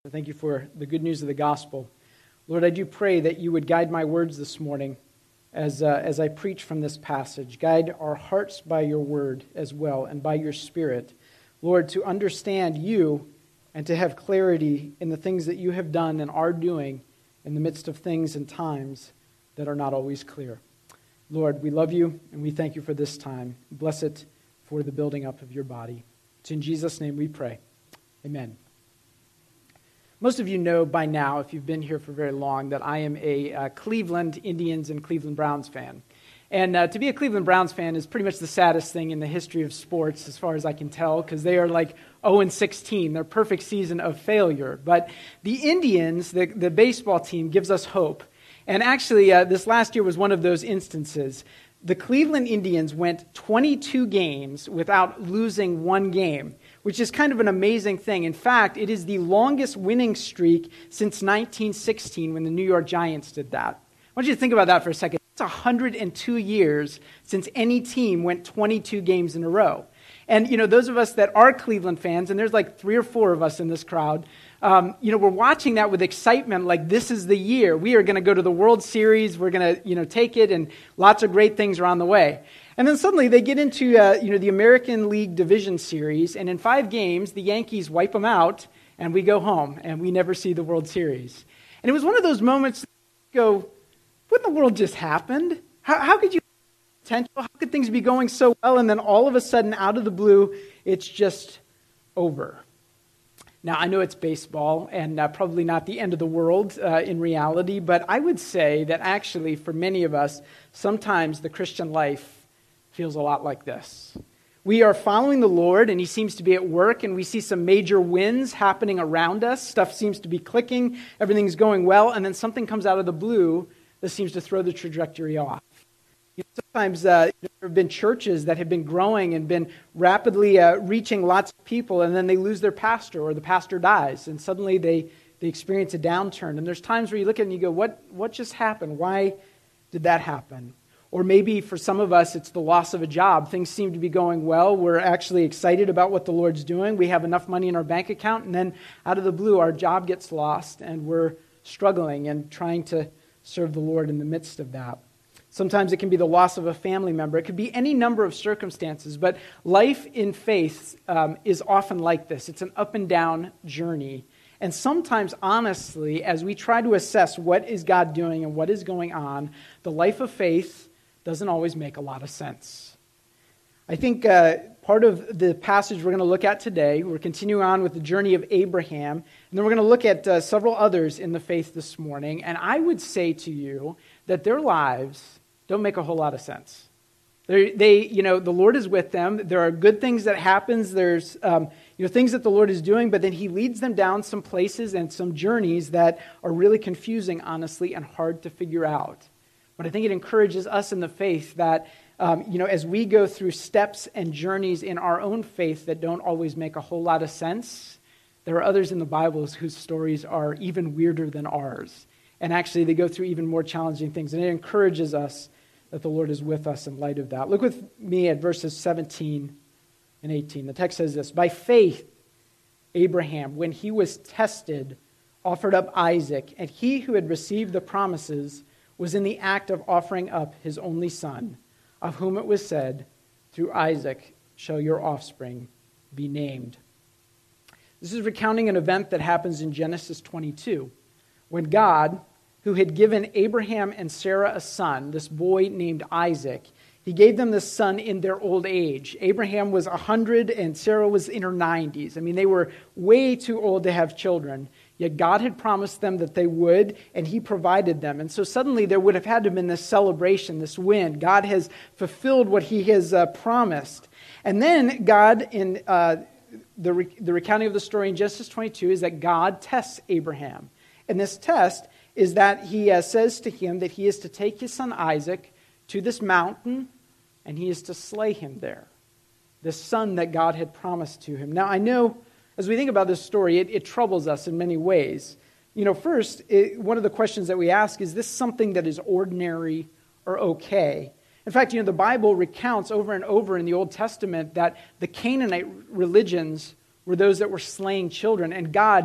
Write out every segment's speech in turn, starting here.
Thank you for the good news of the gospel. Lord, I do pray that you would guide my words this morning as I preach from this passage. Guide our hearts by your word as well and by your spirit. Lord, to understand you and to have clarity in the things that you have done and are doing in the midst of things and times that are not always clear. Lord, we love you and we thank you for this time. Bless it for the building up of your body. It's in Jesus' name we pray. Amen. Most of you know by now, if you've been here for very long, that I am a Cleveland Indians and Cleveland Browns fan. And to be a Cleveland Browns fan is pretty much the saddest thing in the history of sports, as far as I can tell, because they are like 0-16, their perfect season of failure. But the Indians, the baseball team, gives us hope. And actually, this last year was one of those instances. The Cleveland Indians went 22 games without losing one game, which is kind of an amazing thing. In fact, it is the longest winning streak since 1916 when the New York Giants did that. I want you to think about that for a second. It's 102 years since any team went 22 games in a row. And, those of us that are Cleveland fans, and there's like 3 or 4 of us in this crowd, we're watching that with excitement, like this is the year. We are going to go to the World Series. We're going to, take it, and lots of great things are on the way. And then suddenly they get into, the American League Division Series, and in 5 games, the Yankees wipe them out, and we go home, and we never see the World Series. And it was one of those moments that you go, what in the world just happened? How could you potential? How could things be going so well, and then all of a sudden, out of the blue, it's just over? Now, I know it's baseball, and probably not the end of the world in reality, but I would say that actually, for many of us, sometimes the Christian life feels a lot like this. We are following the Lord, and he seems to be at work, and we see some major wins happening around us. Stuff seems to be clicking, everything's going well, and then something comes out of the blue that seems to throw the trajectory off. Sometimes there have been churches that have been growing and been rapidly reaching lots of people, and then they lose their pastor, or the pastor dies, and suddenly they experience a downturn. And there's times where you look at it and you go, what just happened? Why did that happen? Or maybe for some of us, it's the loss of a job. Things seem to be going well. We're actually excited about what the Lord's doing. We have enough money in our bank account, and then out of the blue, our job gets lost, and we're struggling and trying to serve the Lord in the midst of that. Sometimes it can be the loss of a family member. It could be any number of circumstances, but life in faith is often like this. It's an up and down journey. And sometimes, honestly, as we try to assess what is God doing and what is going on, the life of faith doesn't always make a lot of sense. I think part of the passage we're going to look at today, we're continuing on with the journey of Abraham, and then we're going to look at several others in the faith this morning, and I would say to you that their lives don't make a whole lot of sense. The Lord is with them. There are good things that happens. There's things that the Lord is doing, but then he leads them down some places and some journeys that are really confusing, honestly, and hard to figure out. But I think it encourages us in the faith that, as we go through steps and journeys in our own faith that don't always make a whole lot of sense, there are others in the Bible whose stories are even weirder than ours. And actually, they go through even more challenging things. And it encourages us that the Lord is with us in light of that. Look with me at verses 17 and 18. The text says this: By faith, Abraham, when he was tested, offered up Isaac, and he who had received the promises was in the act of offering up his only son, of whom it was said, through Isaac shall your offspring be named. This is recounting an event that happens in Genesis 22, when God, who had given Abraham and Sarah a son, this boy named Isaac, he gave them this son in their old age. Abraham was 100 and Sarah was in her 90s. I mean, they were way too old to have children. Yet God had promised them that they would, and he provided them. And so suddenly there would have had to have been this celebration, this win. God has fulfilled what he has promised. And then God, in the recounting of the story in Genesis 22, is that God tests Abraham. And this test is that he says to him that he is to take his son Isaac to this mountain, and he is to slay him there. This son that God had promised to him. Now, I know, as we think about this story, it troubles us in many ways. First, one of the questions that we ask, is this something that is ordinary or okay? In fact, the Bible recounts over and over in the Old Testament that the Canaanite religions were those that were slaying children, and God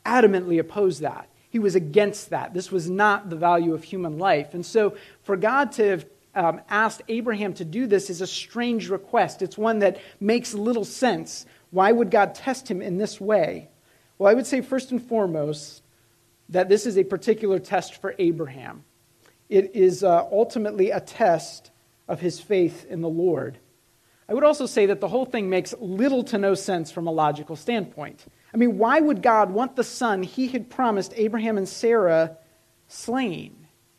adamantly opposed that. He was against that. This was not the value of human life. And so for God to have asked Abraham to do this is a strange request. It's one that makes little sense. Why would God test him in this way? Well, I would say first and foremost that this is a particular test for Abraham. It is ultimately a test of his faith in the Lord. I would also say that the whole thing makes little to no sense from a logical standpoint. I mean, why would God want the son he had promised Abraham and Sarah slain?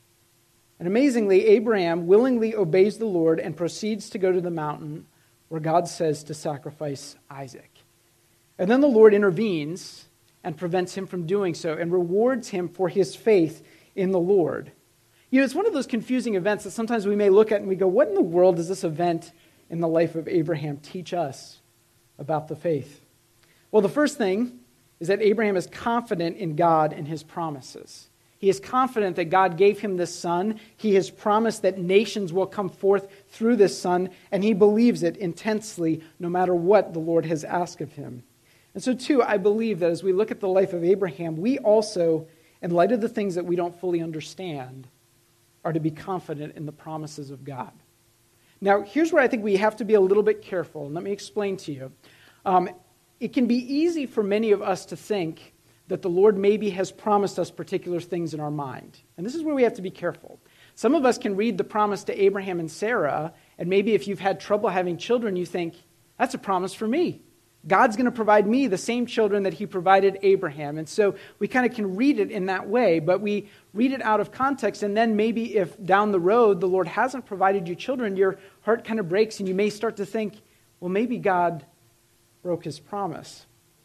And amazingly, Abraham willingly obeys the Lord and proceeds to go to the mountain where God says to sacrifice Isaac. And then the Lord intervenes and prevents him from doing so and rewards him for his faith in the Lord. You know, it's one of those confusing events that sometimes we may look at and we go, what in the world does this event in the life of Abraham teach us about the faith? Well, the first thing is that Abraham is confident in God and his promises. He is confident that God gave him this son. He has promised that nations will come forth through this son, and he believes it intensely no matter what the Lord has asked of him. And so, too, I believe that as we look at the life of Abraham, we also, in light of the things that we don't fully understand, are to be confident in the promises of God. Now, here's where I think we have to be a little bit careful, and let me explain to you. It can be easy for many of us to think that the Lord maybe has promised us particular things in our mind. And this is where we have to be careful. Some of us can read the promise to Abraham and Sarah, and maybe if you've had trouble having children, you think, that's a promise for me. God's going to provide me the same children that he provided Abraham. And so we kind of can read it in that way, but we read it out of context, and then maybe if down the road the Lord hasn't provided you children, your heart kind of breaks and you may start to think, well, maybe God broke his promise.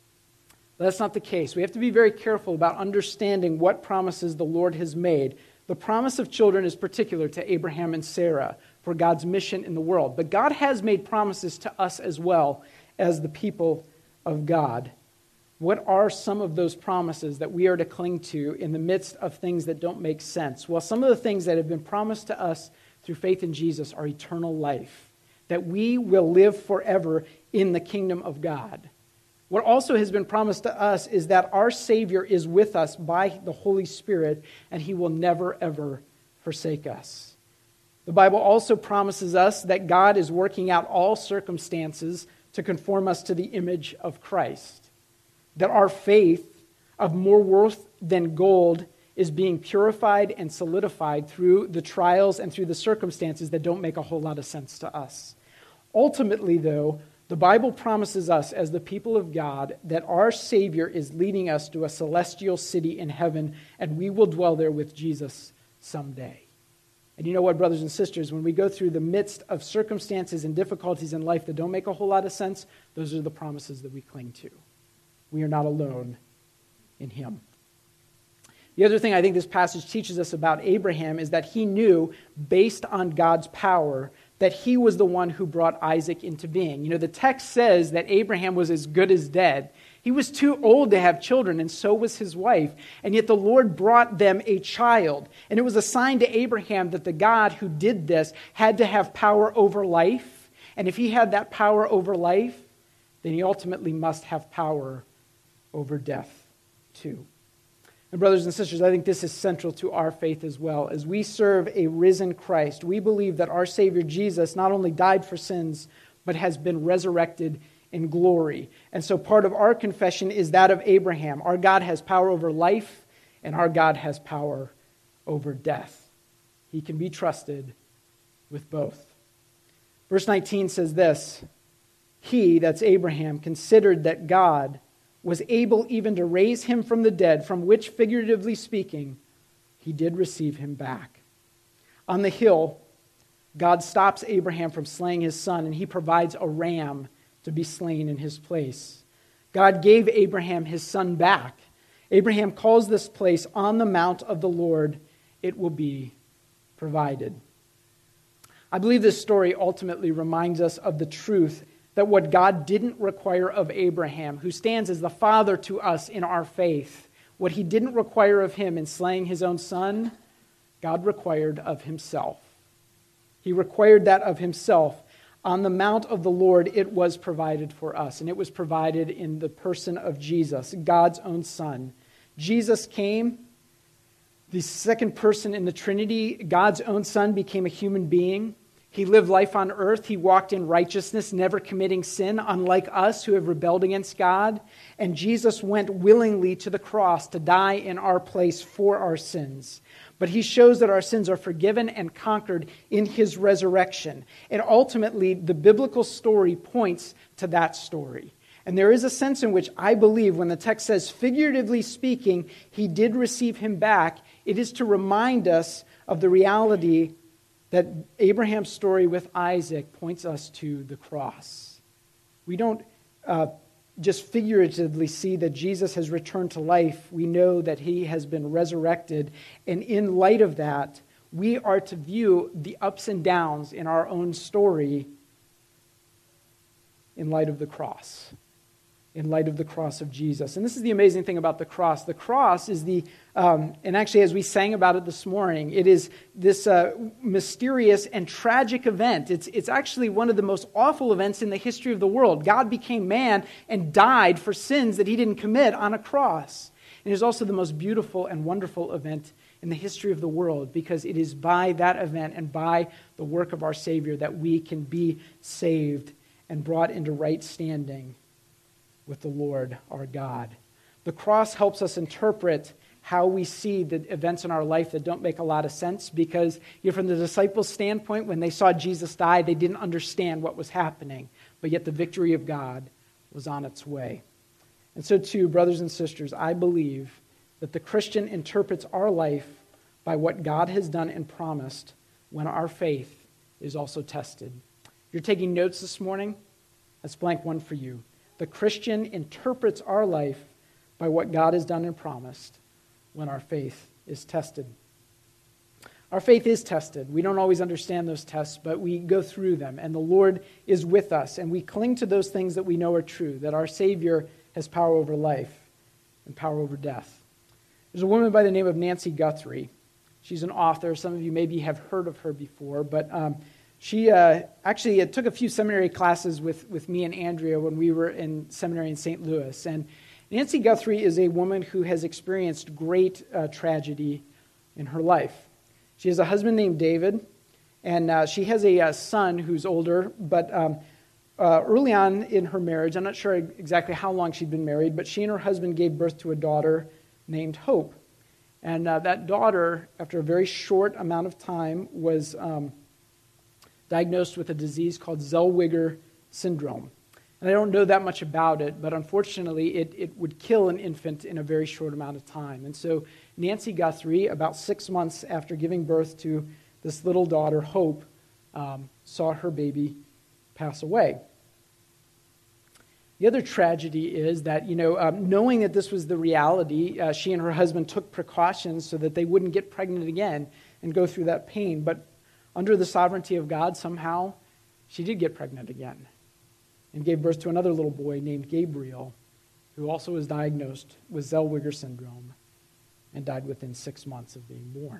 But that's not the case. We have to be very careful about understanding what promises the Lord has made. The promise of children is particular to Abraham and Sarah for God's mission in the world. But God has made promises to us as well as the people of God. What are some of those promises that we are to cling to in the midst of things that don't make sense? Well, some of the things that have been promised to us through faith in Jesus are eternal life, that we will live forever in the kingdom of God. What also has been promised to us is that our Savior is with us by the Holy Spirit, and he will never, ever forsake us. The Bible also promises us that God is working out all circumstances to conform us to the image of Christ, that our faith of more worth than gold is being purified and solidified through the trials and through the circumstances that don't make a whole lot of sense to us. Ultimately, though, the Bible promises us as the people of God that our Savior is leading us to a celestial city in heaven, and we will dwell there with Jesus someday. And you know what, brothers and sisters, when we go through the midst of circumstances and difficulties in life that don't make a whole lot of sense, those are the promises that we cling to. We are not alone in him. The other thing I think this passage teaches us about Abraham is that he knew, based on God's power, that he was the one who brought Isaac into being. You know, the text says that Abraham was as good as dead. He was too old to have children, and so was his wife. And yet the Lord brought them a child. And it was a sign to Abraham that the God who did this had to have power over life. And if he had that power over life, then he ultimately must have power over death too. And brothers and sisters, I think this is central to our faith as well. As we serve a risen Christ, we believe that our Savior Jesus not only died for sins, but has been resurrected in glory. And so part of our confession is that of Abraham. Our God has power over life, and our God has power over death. He can be trusted with both. Verse 19 says this, he, that's Abraham, considered that God was able even to raise him from the dead, from which, figuratively speaking, he did receive him back. On the hill, God stops Abraham from slaying his son, and he provides a ram to be slain in his place. God gave Abraham his son back. Abraham calls this place on the mount of the Lord, it will be provided. I believe this story ultimately reminds us of the truth that what God didn't require of Abraham, who stands as the father to us in our faith, what he didn't require of him in slaying his own son, God required of himself. He required that of himself. On the mount of the Lord, it was provided for us, and it was provided in the person of Jesus, God's own son. Jesus came, the second person in the Trinity, God's own Son, became a human being. He lived life on earth. He walked in righteousness, never committing sin, unlike us who have rebelled against God. And Jesus went willingly to the cross to die in our place for our sins. But he shows that our sins are forgiven and conquered in his resurrection. And ultimately, the biblical story points to that story. And there is a sense in which I believe when the text says, figuratively speaking, he did receive him back, it is to remind us of the reality that Abraham's story with Isaac points us to the cross. We don't just figuratively see that Jesus has returned to life. We know that he has been resurrected. And in light of that, we are to view the ups and downs in our own story in light of the cross. In light of the cross of Jesus. And this is the amazing thing about the cross. The cross is and actually as we sang about it this morning, it is this mysterious and tragic event. It's actually one of the most awful events in the history of the world. God became man and died for sins that he didn't commit on a cross. And it is also the most beautiful and wonderful event in the history of the world because it is by that event and by the work of our Savior that we can be saved and brought into right standing with the Lord our God. The cross helps us interpret how we see the events in our life that don't make a lot of sense because from the disciples' standpoint, when they saw Jesus die, they didn't understand what was happening, but yet the victory of God was on its way. And so too, brothers and sisters, I believe that the Christian interprets our life by what God has done and promised when our faith is also tested. If you're taking notes this morning, that's blank one for you. The Christian interprets our life by what God has done and promised when our faith is tested. Our faith is tested. We don't always understand those tests, but we go through them, and the Lord is with us, and we cling to those things that we know are true, that our Savior has power over life and power over death. There's a woman by the name of Nancy Guthrie. She's an author. Some of you maybe have heard of her before, but she actually took a few seminary classes with me and Andrea when we were in seminary in St. Louis. And Nancy Guthrie is a woman who has experienced great tragedy in her life. She has a husband named David, and she has a son who's older, but early on in her marriage, I'm not sure exactly how long she'd been married, but she and her husband gave birth to a daughter named Hope. And that daughter, after a very short amount of time, was diagnosed with a disease called Zellweger syndrome. And I don't know that much about it, but unfortunately it would kill an infant in a very short amount of time. And so Nancy Guthrie, about 6 months after giving birth to this little daughter, Hope, saw her baby pass away. The other tragedy is that, knowing that this was the reality, she and her husband took precautions so that they wouldn't get pregnant again and go through that pain. But under the sovereignty of God, somehow, she did get pregnant again and gave birth to another little boy named Gabriel, who also was diagnosed with Zellweger syndrome and died within 6 months of being born.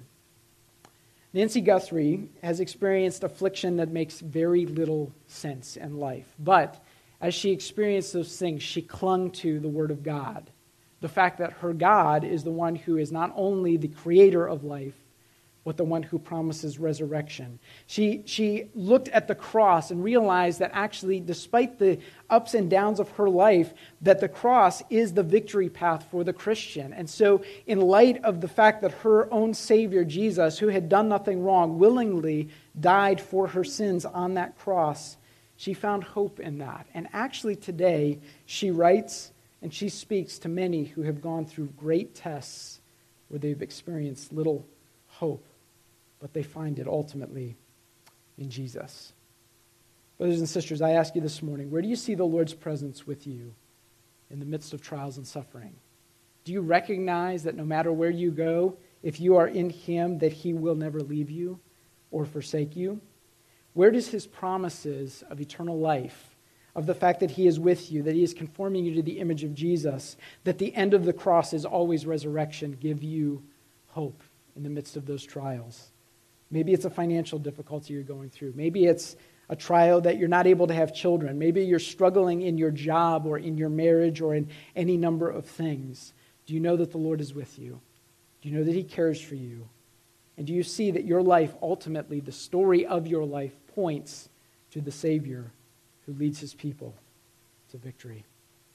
Nancy Guthrie has experienced affliction that makes very little sense in life. But as she experienced those things, she clung to the Word of God. The fact that her God is the one who is not only the creator of life, but the one who promises resurrection. She looked at the cross and realized that actually, despite the ups and downs of her life, that the cross is the victory path for the Christian. And so, in light of the fact that her own Savior, Jesus, who had done nothing wrong, willingly died for her sins on that cross, she found hope in that. And actually today, she writes and she speaks to many who have gone through great tests where they've experienced little hope, but they find it ultimately in Jesus. Brothers and sisters, I ask you this morning, where do you see the Lord's presence with you in the midst of trials and suffering? Do you recognize that no matter where you go, if you are in Him, that He will never leave you or forsake you? Where does His promises of eternal life, of the fact that He is with you, that He is conforming you to the image of Jesus, that the end of the cross is always resurrection, give you hope in the midst of those trials? Maybe it's a financial difficulty you're going through. Maybe it's a trial that you're not able to have children. Maybe you're struggling in your job or in your marriage or in any number of things. Do you know that the Lord is with you? Do you know that he cares for you? And do you see that your life, ultimately, the story of your life, points to the Savior who leads his people to victory?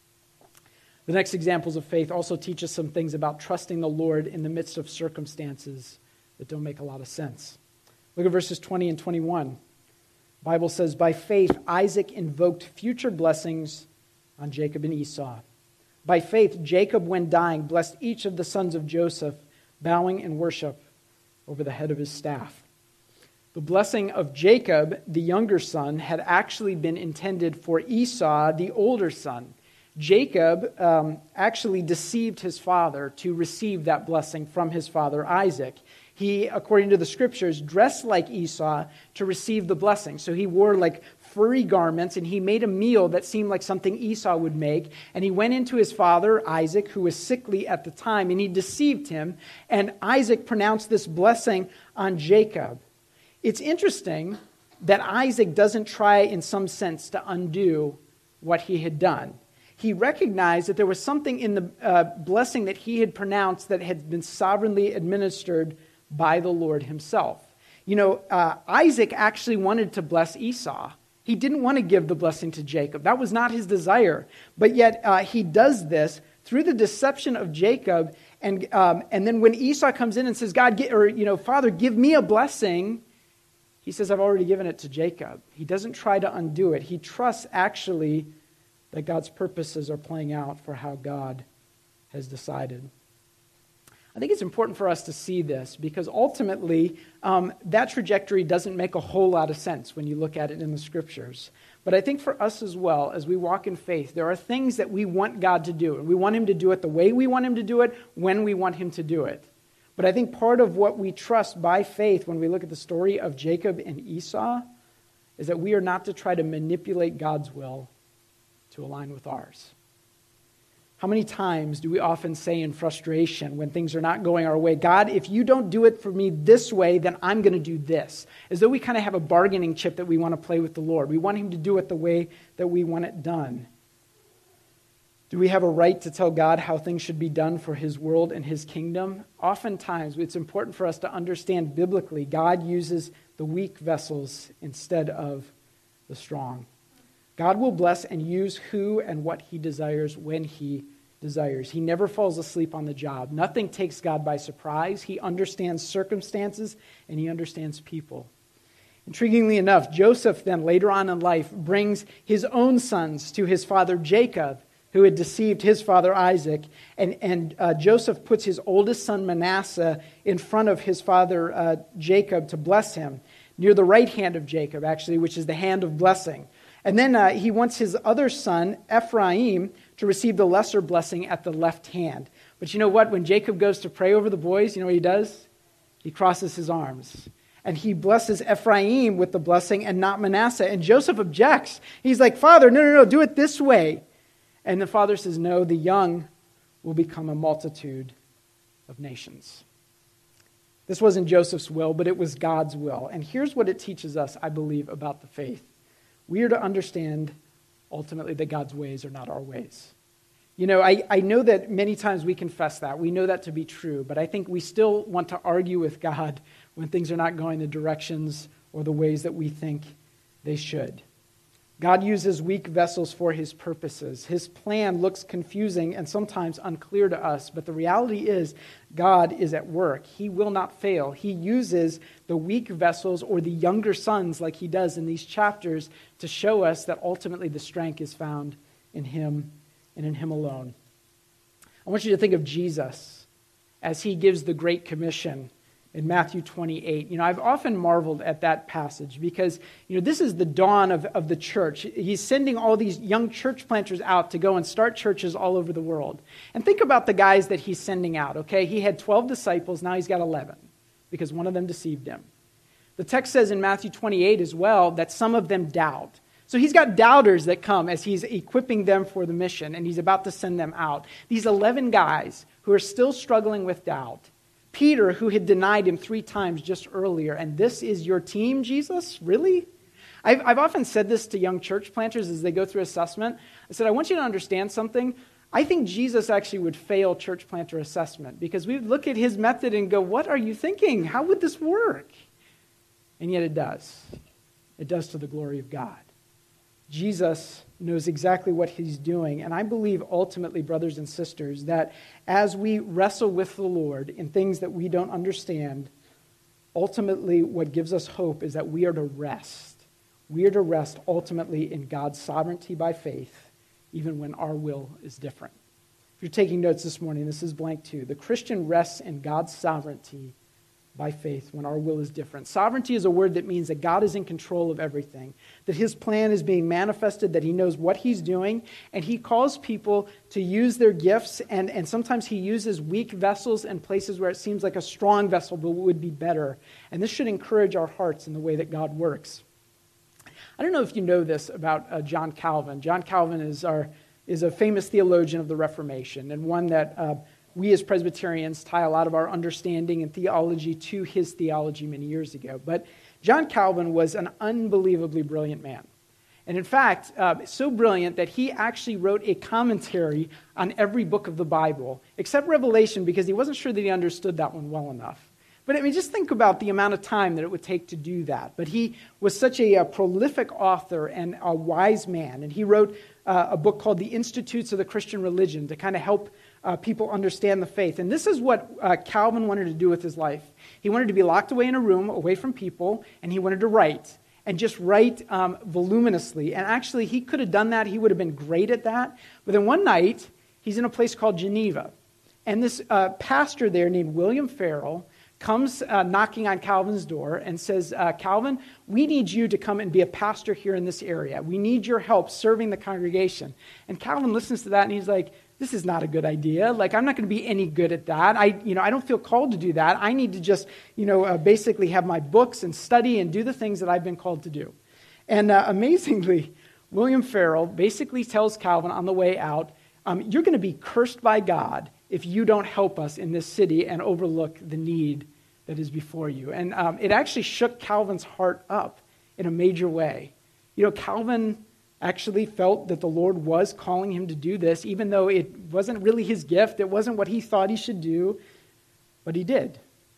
The next examples of faith also teach us some things about trusting the Lord in the midst of circumstances that don't make a lot of sense. Look at verses 20 and 21. The Bible says, by faith, Isaac invoked future blessings on Jacob and Esau. By faith, Jacob, when dying, blessed each of the sons of Joseph, bowing in worship over the head of his staff. The blessing of Jacob, the younger son, had actually been intended for Esau, the older son. Jacob actually deceived his father to receive that blessing from his father Isaac. He, according to the scriptures, dressed like Esau to receive the blessing. So he wore like furry garments, and he made a meal that seemed like something Esau would make. And he went into his father, Isaac, who was sickly at the time, and he deceived him. And Isaac pronounced this blessing on Jacob. It's interesting that Isaac doesn't try, in some sense, to undo what he had done. He recognized that there was something in the blessing that he had pronounced that had been sovereignly administered by the Lord himself. You know, Isaac actually wanted to bless Esau. He didn't want to give the blessing to Jacob. That was not his desire. But yet he does this through the deception of Jacob. And then when Esau comes in and says, Father, give me a blessing, he says, I've already given it to Jacob. He doesn't try to undo it. He trusts actually that God's purposes are playing out for how God has decided. I think it's important for us to see this because ultimately that trajectory doesn't make a whole lot of sense when you look at it in the scriptures. But I think for us as well, as we walk in faith, there are things that we want God to do. And we want him to do it the way we want him to do it, when we want him to do it. But I think part of what we trust by faith when we look at the story of Jacob and Esau is that we are not to try to manipulate God's will to align with ours. How many times do we often say in frustration when things are not going our way, God, if you don't do it for me this way, then I'm going to do this. As though we kind of have a bargaining chip that we want to play with the Lord. We want him to do it the way that we want it done. Do we have a right to tell God how things should be done for his world and his kingdom? Oftentimes, it's important for us to understand biblically, God uses the weak vessels instead of the strong. God will bless and use who and what he desires when he desires. He never falls asleep on the job. Nothing takes God by surprise. He understands circumstances and he understands people. Intriguingly enough, Joseph then later on in life brings his own sons to his father Jacob, who had deceived his father Isaac. And Joseph puts his oldest son Manasseh in front of his father Jacob to bless him, near the right hand of Jacob, actually, which is the hand of blessing. And then he wants his other son, Ephraim, to receive the lesser blessing at the left hand. But you know what? When Jacob goes to pray over the boys, you know what he does? He crosses his arms. And he blesses Ephraim with the blessing and not Manasseh. And Joseph objects. He's like, Father, no, do it this way. And the father says, no, the young will become a multitude of nations. This wasn't Joseph's will, but it was God's will. And here's what it teaches us, I believe, about the faith. We are to understand, ultimately, that God's ways are not our ways. You know, I know that many times we confess that. We know that to be true. But I think we still want to argue with God when things are not going the directions or the ways that we think they should. God uses weak vessels for his purposes. His plan looks confusing and sometimes unclear to us, but the reality is God is at work. He will not fail. He uses the weak vessels or the younger sons, like he does in these chapters, to show us that ultimately the strength is found in him and in him alone. I want you to think of Jesus as he gives the Great Commission in Matthew 28. You know, I've often marveled at that passage because, you know, this is the dawn of the church. He's sending all these young church planters out to go and start churches all over the world. And think about the guys that he's sending out, okay? He had 12 disciples, now he's got 11 because one of them deceived him. The text says in Matthew 28 as well that some of them doubt. So he's got doubters that come as he's equipping them for the mission and he's about to send them out. These 11 guys who are still struggling with doubt. Peter, who had denied him 3 times just earlier, and this is your team, Jesus? Really? I've often said this to young church planters as they go through assessment. I said, I want you to understand something. I think Jesus actually would fail church planter assessment because we would look at his method and go, what are you thinking? How would this work? And yet it does. It does to the glory of God. Jesus knows exactly what he's doing. And I believe ultimately, brothers and sisters, that as we wrestle with the Lord in things that we don't understand, ultimately what gives us hope is that we are to rest. We are to rest ultimately in God's sovereignty by faith, even when our will is different. If you're taking notes this morning, this is blank 2. The Christian rests in God's sovereignty by faith when our will is different. Sovereignty is a word that means that God is in control of everything, that his plan is being manifested, that he knows what he's doing, and he calls people to use their gifts, and sometimes he uses weak vessels in places where it seems like a strong vessel would be better. And this should encourage our hearts in the way that God works. I don't know if you know this about John Calvin. John Calvin is a famous theologian of the Reformation, and one that we as Presbyterians tie a lot of our understanding and theology to his theology many years ago. But John Calvin was an unbelievably brilliant man. And in fact, so brilliant that he actually wrote a commentary on every book of the Bible, except Revelation, because he wasn't sure that he understood that one well enough. But I mean, just think about the amount of time that it would take to do that. But he was such a prolific author and a wise man. And he wrote a book called The Institutes of the Christian Religion to kind of help people understand the faith. And this is what Calvin wanted to do with his life. He wanted to be locked away in a room, away from people, and he wanted to write. And just write voluminously. And actually, he could have done that. He would have been great at that. But then one night, he's in a place called Geneva. And this pastor there named William Farel comes knocking on Calvin's door and says, Calvin, we need you to come and be a pastor here in this area. We need your help serving the congregation. And Calvin listens to that and he's like, this is not a good idea. Like, I'm not going to be any good at that. I don't feel called to do that. I need to just, basically have my books and study and do the things that I've been called to do. And amazingly, William Farel basically tells Calvin on the way out, you're going to be cursed by God if you don't help us in this city and overlook the need that is before you. And it actually shook Calvin's heart up in a major way. Calvin actually felt that the Lord was calling him to do this, even though it wasn't really his gift. It wasn't what he thought he should do, but he did.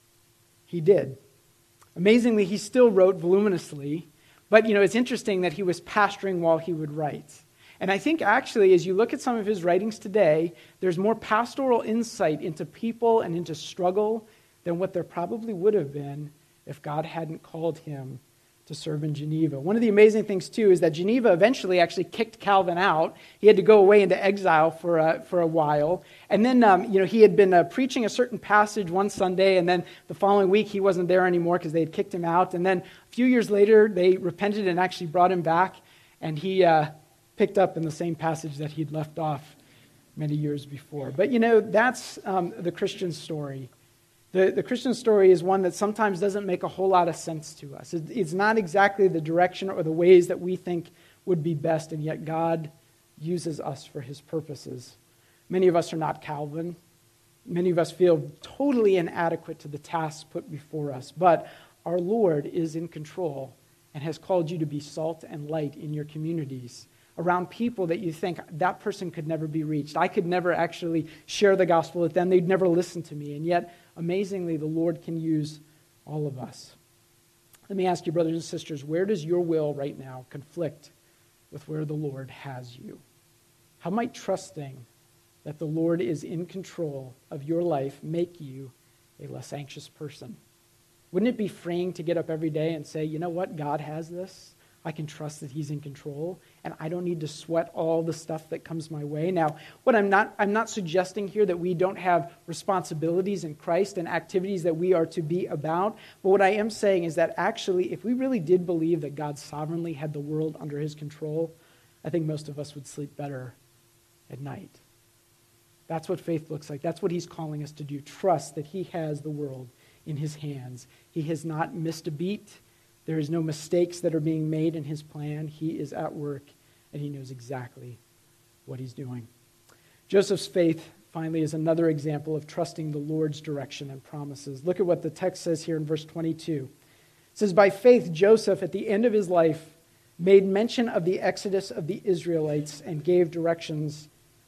He did. Amazingly, he still wrote voluminously, but it's interesting that he was pastoring while he would write. And I think actually, as you look at some of his writings today, there's more pastoral insight into people and into struggle than what there probably would have been if God hadn't called him to serve in Geneva. One of the amazing things, too, is that Geneva eventually actually kicked Calvin out. He had to go away into exile for a while. And then, he had been preaching a certain passage one Sunday, and then the following week he wasn't there anymore because they had kicked him out. And then a few years later, they repented and actually brought him back, and he picked up in the same passage that he'd left off many years before. But, that's the Christian story. The Christian story is one that sometimes doesn't make a whole lot of sense to us. It's not exactly the direction or the ways that we think would be best, and yet God uses us for his purposes. Many of us are not Calvin. Many of us feel totally inadequate to the tasks put before us, but our Lord is in control and has called you to be salt and light in your communities, around people that you think, that person could never be reached. I could never actually share the gospel with them. They'd never listen to me. And yet, amazingly, the Lord can use all of us. Let me ask you, brothers and sisters, where does your will right now conflict with where the Lord has you? How might trusting that the Lord is in control of your life make you a less anxious person? Wouldn't it be freeing to get up every day and say, you know what, God has this. I can trust that he's in control, and I don't need to sweat all the stuff that comes my way. Now, what I'm not suggesting here that we don't have responsibilities in Christ and activities that we are to be about, but what I am saying is that actually, if we really did believe that God sovereignly had the world under his control, I think most of us would sleep better at night. That's what faith looks like. That's what he's calling us to do. Trust that he has the world in his hands. He has not missed a beat. There is no mistakes that are being made in his plan. He is at work, and he knows exactly what he's doing. Joseph's faith, finally, is another example of trusting the Lord's direction and promises. Look at what the text says here in verse 22. It says, by faith, Joseph, at the end of his life, made mention of the exodus of the Israelites and gave directions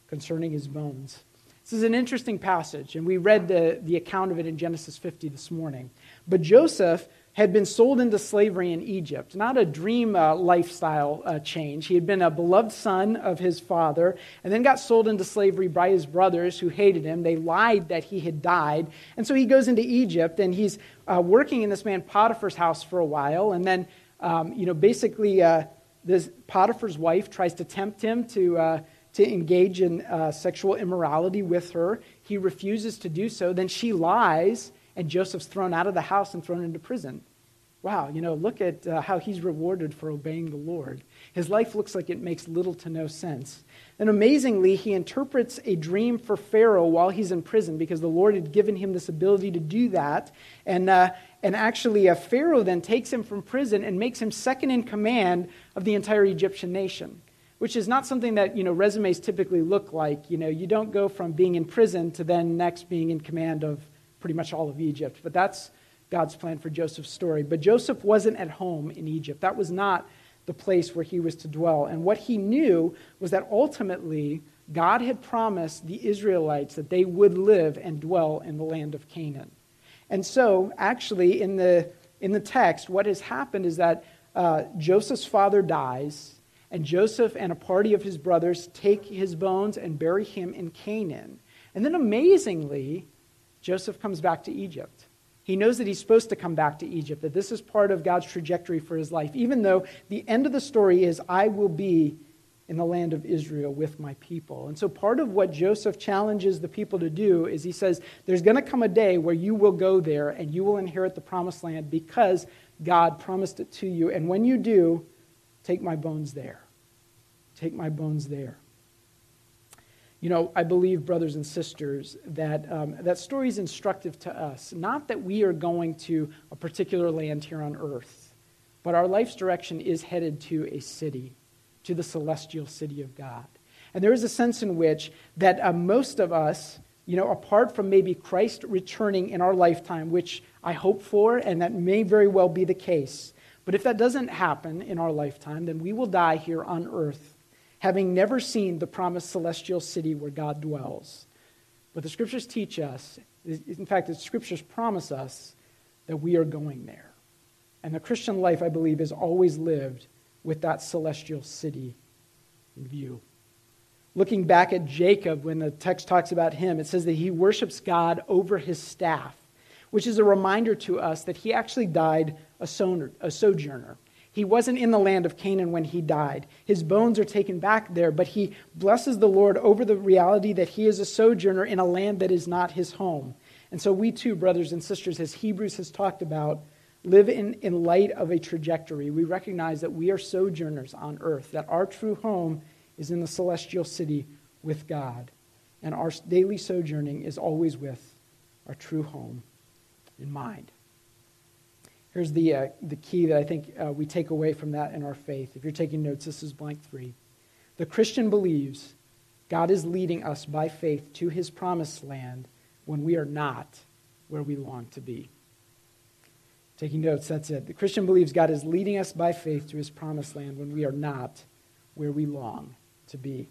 concerning his bones. This is an interesting passage, and we read the account of it in Genesis 50 this morning. But Joseph had been sold into slavery in Egypt, not a dream lifestyle change. He had been a beloved son of his father and then got sold into slavery by his brothers who hated him. They lied that he had died. And so he goes into Egypt, and he's working in this man Potiphar's house for a while. And then, basically this Potiphar's wife tries to tempt him to engage in sexual immorality with her. He refuses to do so. Then she lies, and Joseph's thrown out of the house and thrown into prison. Wow, look at how he's rewarded for obeying the Lord. His life looks like it makes little to no sense. And amazingly, he interprets a dream for Pharaoh while he's in prison because the Lord had given him this ability to do that. And actually, Pharaoh then takes him from prison and makes him second in command of the entire Egyptian nation, which is not something that, resumes typically look like. You don't go from being in prison to then next being in command of pretty much all of Egypt. But that's God's plan for Joseph's story. But Joseph wasn't at home in Egypt. That was not the place where he was to dwell. And what he knew was that ultimately God had promised the Israelites that they would live and dwell in the land of Canaan. And so, actually, in the text, what has happened is that Joseph's father dies, and Joseph and a party of his brothers take his bones and bury him in Canaan. And then amazingly, Joseph comes back to Egypt. He knows that he's supposed to come back to Egypt, that this is part of God's trajectory for his life, even though the end of the story is, I will be in the land of Israel with my people. And so part of what Joseph challenges the people to do is he says, there's going to come a day where you will go there and you will inherit the promised land because God promised it to you. And when you do, take my bones there. Take my bones there. I believe, brothers and sisters, that that story is instructive to us. Not that we are going to a particular land here on earth, but our life's direction is headed to a city, to the celestial city of God. And there is a sense in which that most of us, apart from maybe Christ returning in our lifetime, which I hope for, and that may very well be the case, but if that doesn't happen in our lifetime, then we will die here on earth, having never seen the promised celestial city where God dwells. But the Scriptures teach us, in fact, the Scriptures promise us that we are going there. And the Christian life, I believe, is always lived with that celestial city in view. Looking back at Jacob, when the text talks about him, it says that he worships God over his staff, which is a reminder to us that he actually died a sojourner. He wasn't in the land of Canaan when he died. His bones are taken back there, but he blesses the Lord over the reality that he is a sojourner in a land that is not his home. And so we too, brothers and sisters, as Hebrews has talked about, live in light of a trajectory. We recognize that we are sojourners on earth, that our true home is in the celestial city with God. And our daily sojourning is always with our true home in mind. Here's the key that I think we take away from that in our faith. If you're taking notes, this is blank 3. The Christian believes God is leading us by faith to his promised land when we are not where we long to be. Taking notes, that's it. The Christian believes God is leading us by faith to his promised land when we are not where we long to be.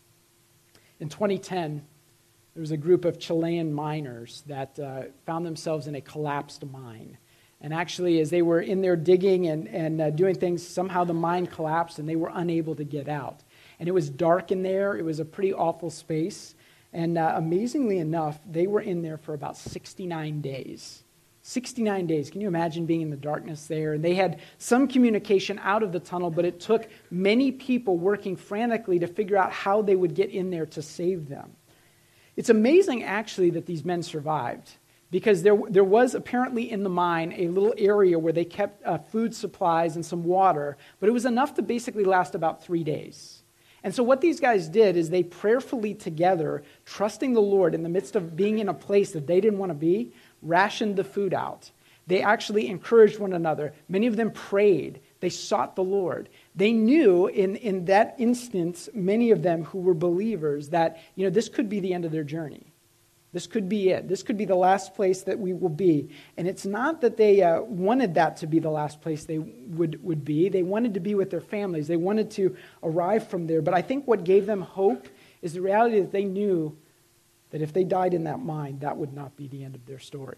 In 2010, there was a group of Chilean miners that found themselves in a collapsed mine. And actually, as they were in there digging and doing things, somehow the mine collapsed and they were unable to get out. And it was dark in there. It was a pretty awful space. And amazingly enough, they were in there for about 69 days. 69 days. Can you imagine being in the darkness there? And they had some communication out of the tunnel, but it took many people working frantically to figure out how they would get in there to save them. It's amazing, actually, that these men survived, because there was apparently in the mine a little area where they kept food supplies and some water, but it was enough to basically last about 3 days. And so what these guys did is they prayerfully together, trusting the Lord in the midst of being in a place that they didn't want to be, rationed the food out. They actually encouraged one another. Many of them prayed. They sought the Lord. They knew in that instance, many of them who were believers, that this could be the end of their journey. This could be it. This could be the last place that we will be. And it's not that they wanted that to be the last place they would be. They wanted to be with their families. They wanted to arrive from there. But I think what gave them hope is the reality that they knew that if they died in that mine, that would not be the end of their story.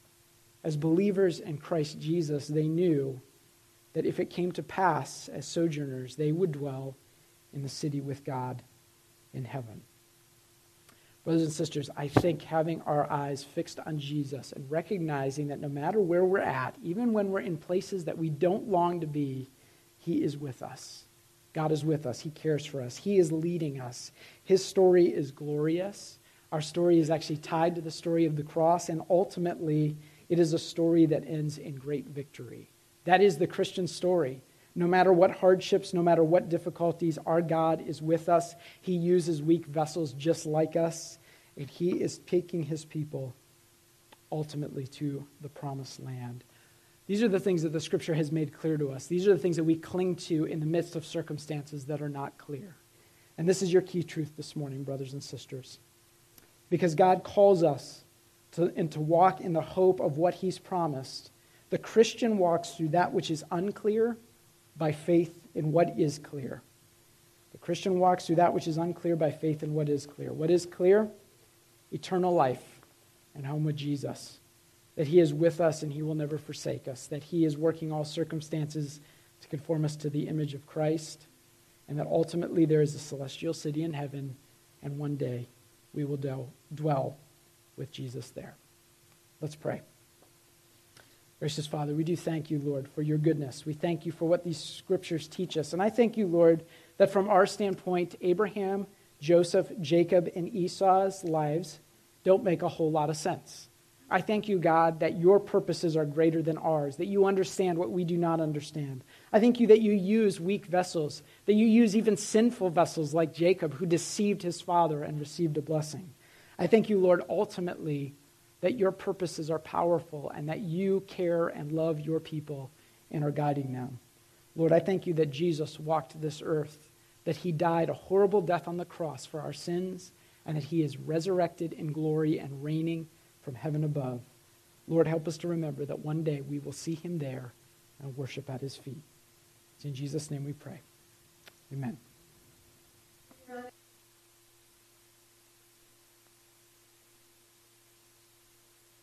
As believers in Christ Jesus, they knew that if it came to pass as sojourners, they would dwell in the city with God in heaven. Brothers and sisters, I think having our eyes fixed on Jesus and recognizing that no matter where we're at, even when we're in places that we don't long to be, he is with us. God is with us. He cares for us. He is leading us. His story is glorious. Our story is actually tied to the story of the cross, and ultimately, it is a story that ends in great victory. That is the Christian story. No matter what hardships, no matter what difficulties, our God is with us. He uses weak vessels just like us, and he is taking his people ultimately to the promised land. These are the things that the Scripture has made clear to us. These are the things that we cling to in the midst of circumstances that are not clear. And this is your key truth this morning, brothers and sisters. Because God calls us to walk in the hope of what he's promised, the Christian walks through that which is unclear by faith in what is clear. The Christian walks through that which is unclear by faith in what is clear. What is clear? Eternal life and home with Jesus. That he is with us and he will never forsake us. That he is working all circumstances to conform us to the image of Christ. And that ultimately there is a celestial city in heaven, and one day we will dwell with Jesus there. Let's pray. Gracious Father, we do thank you, Lord, for your goodness. We thank you for what these scriptures teach us. And I thank you, Lord, that from our standpoint, Abraham, Joseph, Jacob, and Esau's lives don't make a whole lot of sense. I thank you, God, that your purposes are greater than ours, that you understand what we do not understand. I thank you that you use weak vessels, that you use even sinful vessels like Jacob, who deceived his father and received a blessing. I thank you, Lord, ultimately, that your purposes are powerful and that you care and love your people and are guiding them. Lord, I thank you that Jesus walked this earth, that he died a horrible death on the cross for our sins, and that he is resurrected in glory and reigning from heaven above. Lord, help us to remember that one day we will see him there and worship at his feet. It's in Jesus' name we pray. Amen.